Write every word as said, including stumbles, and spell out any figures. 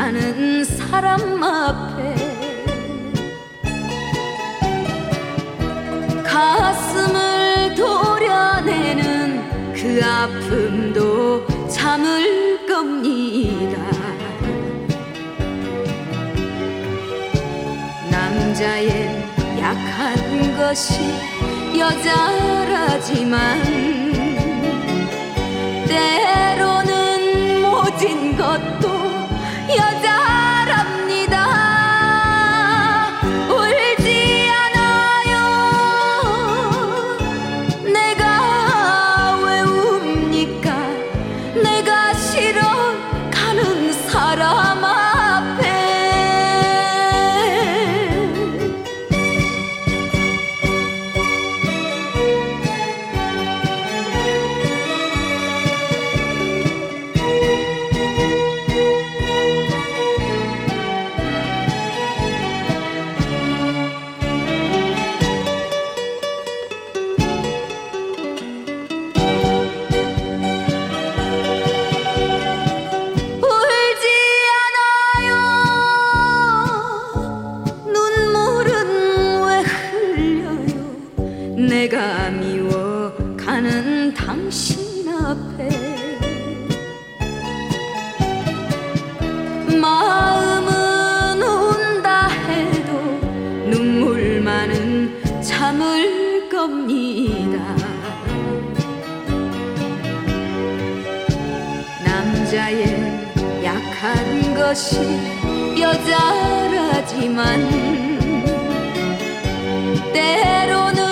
가는 사람 앞에 가슴을 도려내는 그 아픔도 참을 겁니다. 남자의 약한 것이 여자라지만 때로는 모진 것도 여자랍니다. 울지 않아요. 내가 왜 웁니까? 내가 싫어 가는 사람 앞에 내가 미워가는 당신 앞에 마음은 운다 해도 눈물만은 참을 겁니다. 남자의 약한 것이 여자라지만 때로는